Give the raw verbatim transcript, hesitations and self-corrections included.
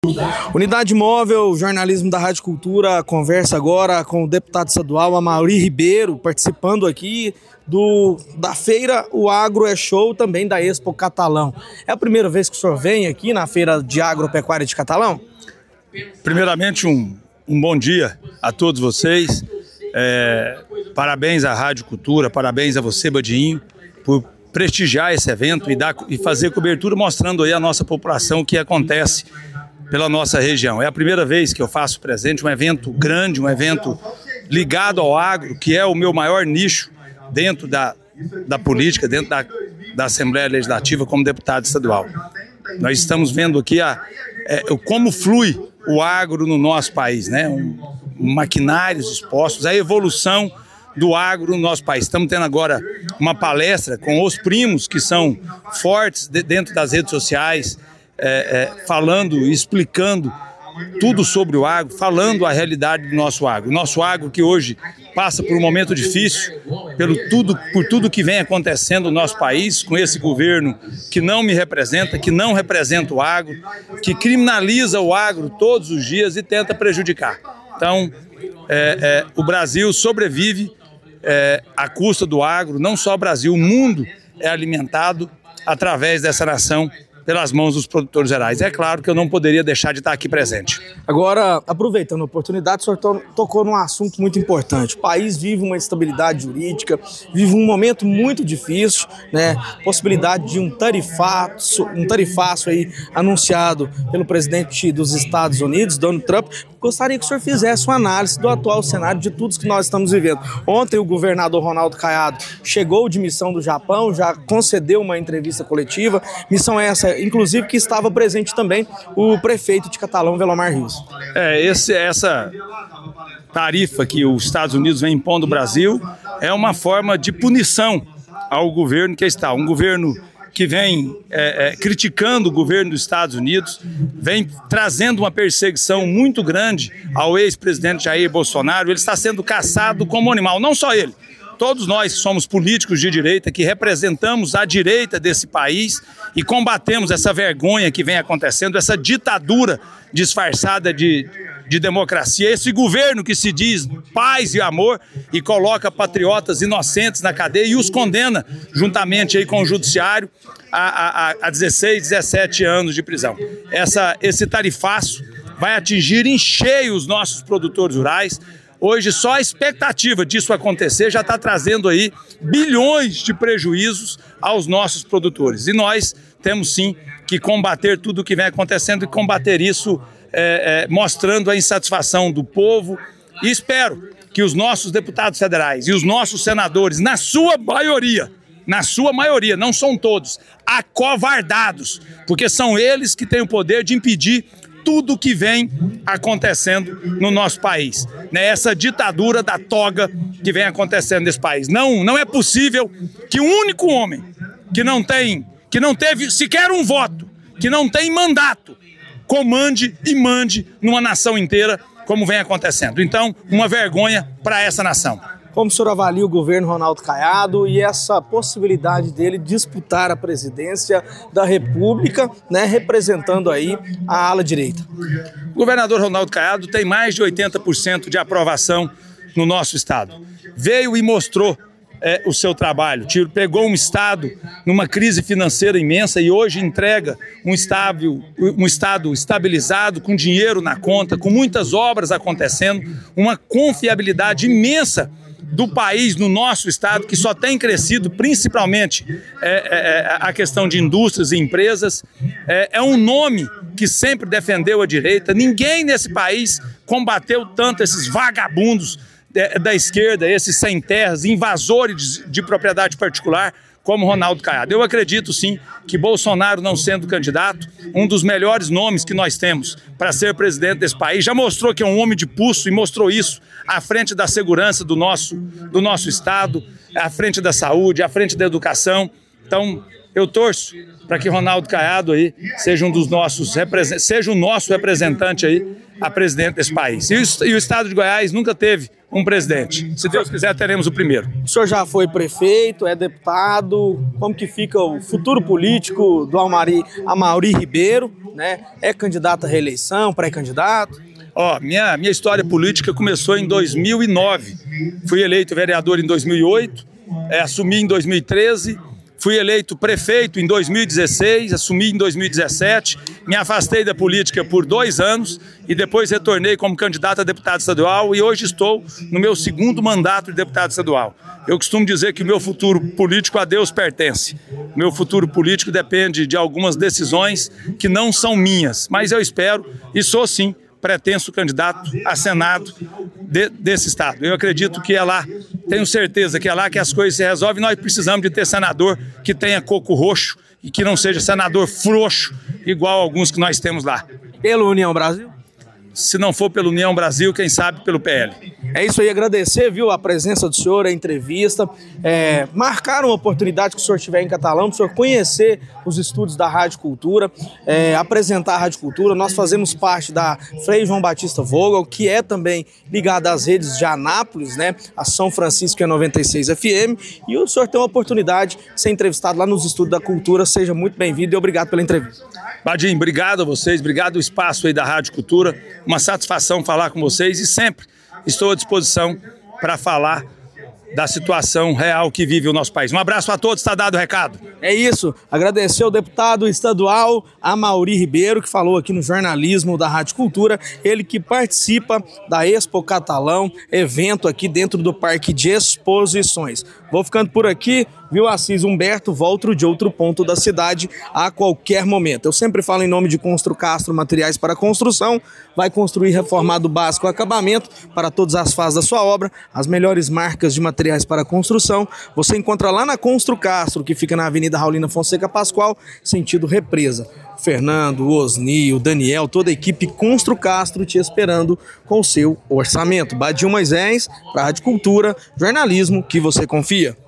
Unidade Móvel, jornalismo da Rádio Cultura, conversa agora com o deputado estadual Amaury Ribeiro, participando aqui do, da feira O Agro é Show, também da Expo Catalão. É a primeira vez que o senhor vem aqui na feira de agropecuária de Catalão? Primeiramente, um, um bom dia a todos vocês. É, parabéns à Rádio Cultura, parabéns a você, Badinho, por prestigiar esse evento e, dar, e fazer cobertura mostrando aí a nossa população o que acontece pela nossa região. É a primeira vez que eu faço presente um evento grande, um evento ligado ao agro, que é o meu maior nicho dentro da, da política, dentro da, da Assembleia Legislativa como deputado estadual. Nós estamos vendo aqui a, é, como flui o agro no nosso país, né? Um, maquinários expostos, a evolução do agro no nosso país. Estamos tendo agora uma palestra com os primos que são fortes de, dentro das redes sociais, É, é, falando, explicando tudo sobre o agro, falando a realidade do nosso agro. Nosso agro que hoje passa por um momento difícil, pelo tudo, por tudo que vem acontecendo no nosso país, com esse governo que não me representa, que não representa o agro, que criminaliza o agro todos os dias e tenta prejudicar. Então, é, é, o Brasil sobrevive é, à custa do agro, não só o Brasil, o mundo é alimentado através dessa nação, pelas mãos dos produtores rurais. É claro que eu não poderia deixar de estar aqui presente. Agora, aproveitando a oportunidade, o senhor to tocou num assunto muito importante. O país vive uma instabilidade jurídica, vive um momento muito difícil, né? Possibilidade de um tarifaço, um tarifaço aí anunciado pelo presidente dos Estados Unidos, Donald Trump. Gostaria que o senhor fizesse uma análise do atual cenário de tudo que nós estamos vivendo. Ontem o governador Ronaldo Caiado chegou de missão do Japão, já concedeu uma entrevista coletiva, missão essa, inclusive, que estava presente também o prefeito de Catalão, Velomar Rios. É, esse, essa tarifa que os Estados Unidos vem impondo ao Brasil é uma forma de punição ao governo que está. Um governo que vem é, é, criticando o governo dos Estados Unidos, vem trazendo uma perseguição muito grande ao ex-presidente Jair Bolsonaro. Ele está sendo caçado como animal, não só ele. Todos nós que somos políticos de direita, que representamos a direita desse país e combatemos essa vergonha que vem acontecendo, essa ditadura disfarçada de, de democracia, esse governo que se diz paz e amor e coloca patriotas inocentes na cadeia e os condena, juntamente aí com o judiciário, a, a, a dezesseis, dezessete anos de prisão. Essa, esse tarifaço vai atingir em cheio os nossos produtores rurais. Hoje, só a expectativa disso acontecer já está trazendo aí bilhões de prejuízos aos nossos produtores. E nós temos sim que combater tudo o que vem acontecendo e combater isso é, é, mostrando a insatisfação do povo. E espero que os nossos deputados federais e os nossos senadores, na sua maioria, na sua maioria, não são todos, acovardados, porque são eles que têm o poder de impedir tudo que vem acontecendo no nosso país, né? Essa ditadura da toga que vem acontecendo nesse país. Não, não é possível que o único homem que não tem, que não teve sequer um voto, que não tem mandato, comande e mande numa nação inteira como vem acontecendo. Então, uma vergonha para essa nação. Como o senhor avalia o governo Ronaldo Caiado e essa possibilidade dele disputar a presidência da República, né, representando aí a ala direita? O governador Ronaldo Caiado tem mais de oitenta por cento de aprovação no nosso estado. Veio e mostrou é, o seu trabalho, pegou um estado numa crise financeira imensa e hoje entrega um, estável, um estado estabilizado, com dinheiro na conta, com muitas obras acontecendo, uma confiabilidade imensa do país, no nosso estado, que só tem crescido, principalmente é, é, a questão de indústrias e empresas. É, é um nome que sempre defendeu a direita. Ninguém nesse país combateu tanto esses vagabundos de, da esquerda, esses sem terras, invasores de, de propriedade particular, como Ronaldo Caiado. Eu acredito sim que Bolsonaro, não sendo candidato, um dos melhores nomes que nós temos para ser presidente desse país, já mostrou que é um homem de pulso e mostrou isso à frente da segurança do nosso, do nosso estado, à frente da saúde, à frente da educação. Então, eu torço para que Ronaldo Caiado aí seja um dos nossos seja o nosso representante aí a presidente desse país. E o, e o estado de Goiás nunca teve um presidente. Se Deus quiser, teremos o primeiro. O senhor já foi prefeito, é deputado. Como que fica o futuro político do Amaury, Amaury Ribeiro? né? É candidato à reeleição, pré-candidato? Ó, minha, minha história política começou em dois mil e nove. Fui eleito vereador em dois mil e oito, é, assumi em dois mil e treze, fui eleito prefeito em dois mil e dezesseis, assumi em dois mil e dezessete, me afastei da política por dois anos e depois retornei como candidato a deputado estadual e hoje estou no meu segundo mandato de deputado estadual. Eu costumo dizer que o meu futuro político a Deus pertence. O meu futuro político depende de algumas decisões que não são minhas, mas eu espero e sou sim pretenso candidato a Senado de, desse estado. Eu acredito que é lá, tenho certeza que é lá que as coisas se resolvem. Nós precisamos de ter senador que tenha coco roxo e que não seja senador frouxo, igual alguns que nós temos lá. Pela União Brasil? Se não for pela União Brasil, quem sabe pelo P L. É isso aí, agradecer, viu, a presença do senhor, a entrevista, é, marcar uma oportunidade que o senhor tiver em Catalão, para o senhor conhecer os estúdios da Rádio Cultura, é, apresentar a Rádio Cultura. Nós fazemos parte da Frei João Batista Vogel, que é também ligada às redes de Anápolis, né, a São Francisco, é noventa e seis F M, e o senhor tem uma oportunidade de ser entrevistado lá nos estúdios da Cultura. Seja muito bem-vindo e obrigado pela entrevista. Badim, obrigado a vocês, obrigado ao espaço aí da Rádio Cultura, uma satisfação falar com vocês e sempre estou à disposição para falar da situação real que vive o nosso país. Um abraço a todos, está dado o recado. É isso, agradecer ao deputado estadual Amaury Ribeiro, que falou aqui no jornalismo da Rádio Cultura, ele que participa da Expo Catalão, evento aqui dentro do Parque de Exposições. Vou ficando por aqui, viu, Assis Humberto, volto de outro ponto da cidade a qualquer momento. Eu sempre falo em nome de Constru Castro Materiais para Construção, vai construir reformado básico acabamento para todas as fases da sua obra, as melhores marcas de materiais para construção, você encontra lá na Constru Castro, que fica na Avenida Raulina Fonseca Pascoal, sentido Represa. O Fernando, o Osni, o Daniel, toda a equipe Constru Castro te esperando com o seu orçamento. Badinho Moisés, para a Rádio Cultura, jornalismo que você confia.